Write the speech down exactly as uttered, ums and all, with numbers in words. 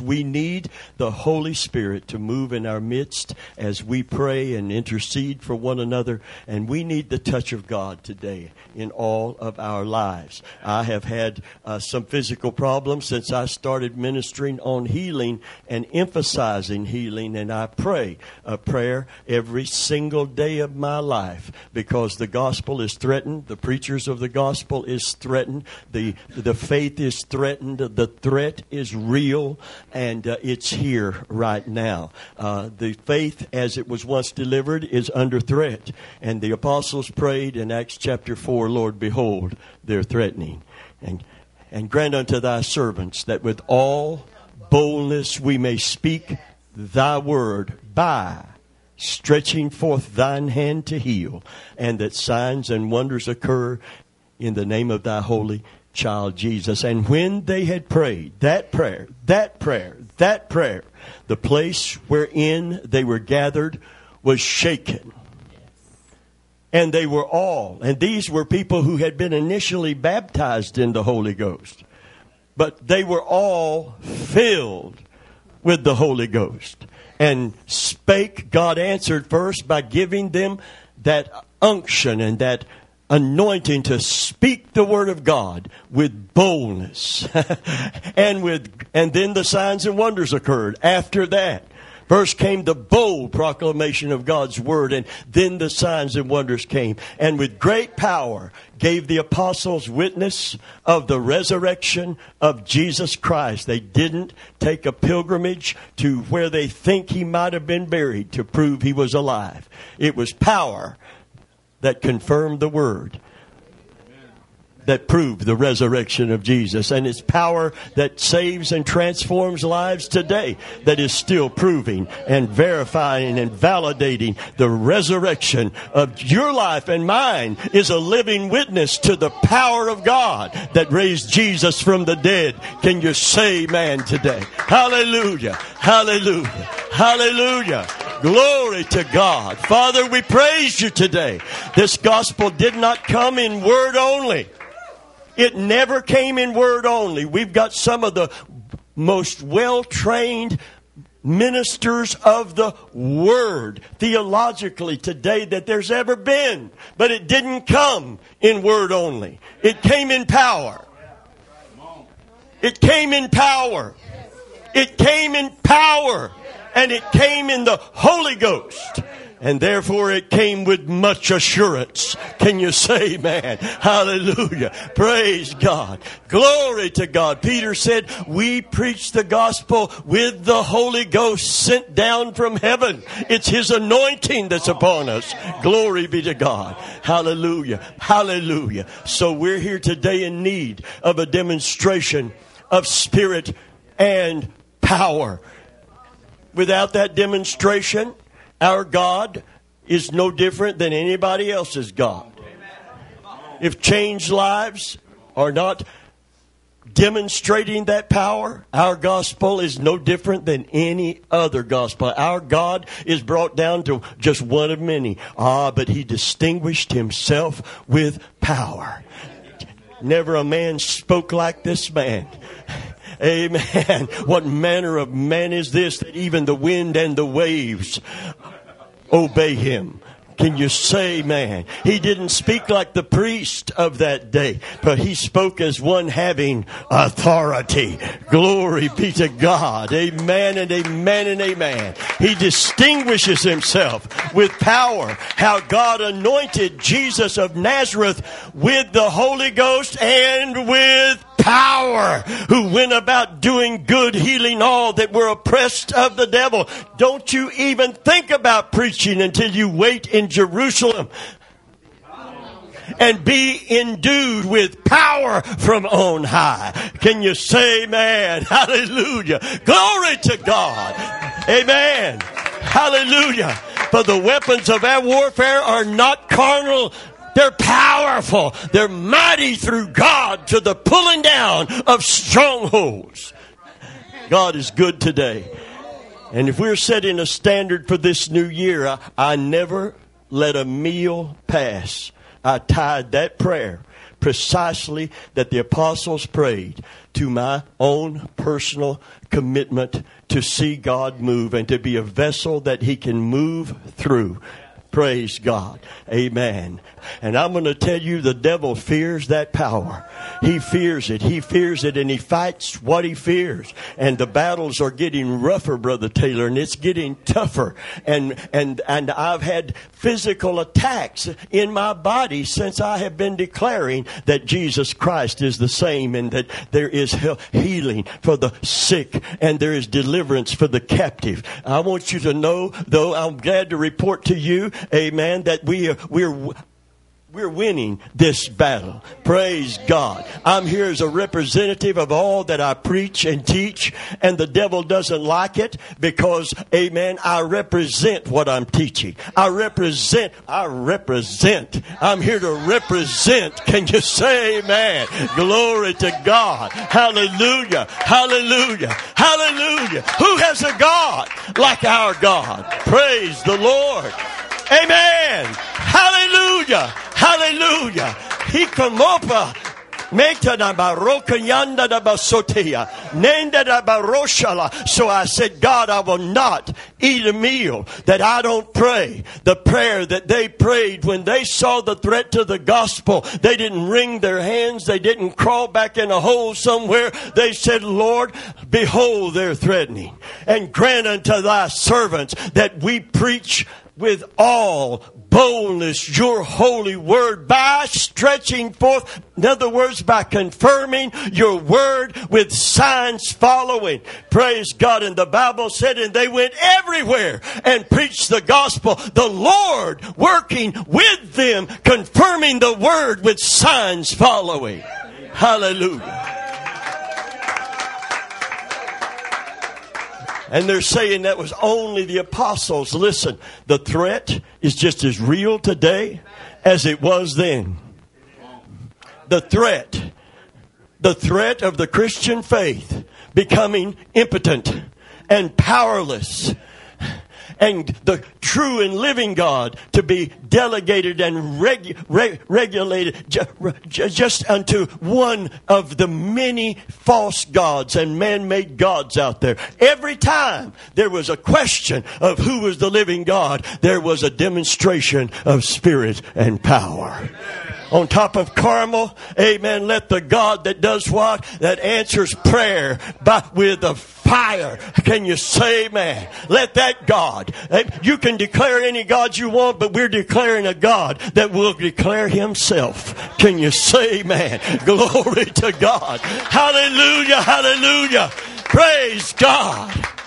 We need the Holy Spirit to move in our midst as we pray and intercede for one another. And we need the touch of God today in all of our lives. I have had uh, some physical problems since I started ministering on healing and emphasizing healing. And I pray a prayer every single day of my life because the gospel is threatened. The preachers of the gospel is threatened. The, the faith is threatened. The threat is real, and uh, it's here right now. Uh, the faith as it was once delivered is under threat. And the apostles prayed in Acts chapter four, Lord, behold, they're threatening. And, and grant unto thy servants that with all boldness we may speak thy word by stretching forth thine hand to heal, and that signs and wonders occur in the name of thy holy child Jesus. And when they had prayed that prayer, that prayer, that prayer, the place wherein they were gathered was shaken. And they were all, and these were people who had been initially baptized in the Holy Ghost, but they were all filled with the Holy Ghost and spake. God answered first by giving them that unction and that anointing to speak the word of God with boldness. and with and then the signs and wonders occurred after that. First came the bold proclamation of God's word, and then the signs and wonders came. And with great power gave the apostles witness of the resurrection of Jesus Christ. They didn't take a pilgrimage to where they think he might have been buried to prove he was alive. It was power that confirmed the word, that proved the resurrection of Jesus. And it's power that saves and transforms lives today that is still proving and verifying and validating the resurrection of your life and mine is a living witness to the power of God that raised Jesus from the dead. Can you say amen today? Hallelujah. Hallelujah. Hallelujah. Glory to God. Father, we praise you today. This gospel did not come in word only. It never came in word only. We've got some of the most well-trained ministers of the word theologically today that there's ever been. But it didn't come in word only. It came in power. It came in power. It came in power. And it came in the Holy Ghost. And therefore it came with much assurance. Can you say amen? Hallelujah. Praise God. Glory to God. Peter said, we preach the gospel with the Holy Ghost sent down from heaven. It's his anointing that's upon us. Glory be to God. Hallelujah. Hallelujah. So we're here today in need of a demonstration of spirit and power. Without that demonstration, our God is no different than anybody else's God. If changed lives are not demonstrating that power, our gospel is no different than any other gospel. Our God is brought down to just one of many. Ah, but he distinguished himself with power. Never a man spoke like this man. Amen. What manner of man is this that even the wind and the waves obey him? Can you say, man? He didn't speak like the priest of that day, but he spoke as one having authority. Glory be to God. Amen and amen and amen. He distinguishes himself with power. How God anointed Jesus of Nazareth with the Holy Ghost and with power, who went about doing good, healing all that were oppressed of the devil. Don't you even think about preaching until you wait in Jerusalem and be endued with power from on high. Can you say amen? Hallelujah. Glory to God. Amen. Hallelujah. For the weapons of our warfare are not carnal. They're powerful. They're mighty through God to the pulling down of strongholds. God is good today. And if we're setting a standard for this new year, I, I never let a meal pass. I tied that prayer precisely that the apostles prayed, to my own personal commitment to see God move and to be a vessel that He can move through. Praise God. Amen. And I'm going to tell you, the devil fears that power. He fears it. He fears it, and he fights what he fears. And the battles are getting rougher, Brother Taylor, and it's getting tougher. And and and I've had physical attacks in my body since I have been declaring that Jesus Christ is the same, and that there is healing for the sick and there is deliverance for the captive. I want you to know, though, I'm glad to report to you, amen, that we are, we're We're winning this battle. Praise God. I'm here as a representative of all that I preach and teach, and the devil doesn't like it because, amen, I represent what I'm teaching. I represent, I represent. I'm here to represent. Can you say amen? Glory to God. Hallelujah. Hallelujah. Hallelujah. Who has a God like our God? Praise the Lord. Amen. Hallelujah. Hallelujah. He kamopa. Meta da baroka yanda da basotea. Nenda da baroshala. So I said, God, I will not eat a meal that I don't pray. The prayer that they prayed when they saw the threat to the gospel, they didn't wring their hands. They didn't crawl back in a hole somewhere. They said, Lord, behold their threatening, and grant unto thy servants that we preach with all boldness your holy word, by stretching forth, in other words, by confirming your word with signs following. Praise God. And the Bible said, and they went everywhere and preached the gospel, the Lord working with them, confirming the word with signs following. Hallelujah. And they're saying that was only the apostles. Listen, the threat is just as real today as it was then. The threat, the threat of the Christian faith becoming impotent and powerless, and the true and living God to be delegated and regu- reg- regulated ju- ju- just unto one of the many false gods and man-made gods out there. Every time there was a question of who was the living God, there was a demonstration of spirit and power. On top of Carmel, amen, let the God that does what? That answers prayer but with a fire. Can you say amen? Let that God. You can declare any God you want, but we're declaring a God that will declare Himself. Can you say amen? Glory to God. Hallelujah, hallelujah. Praise God.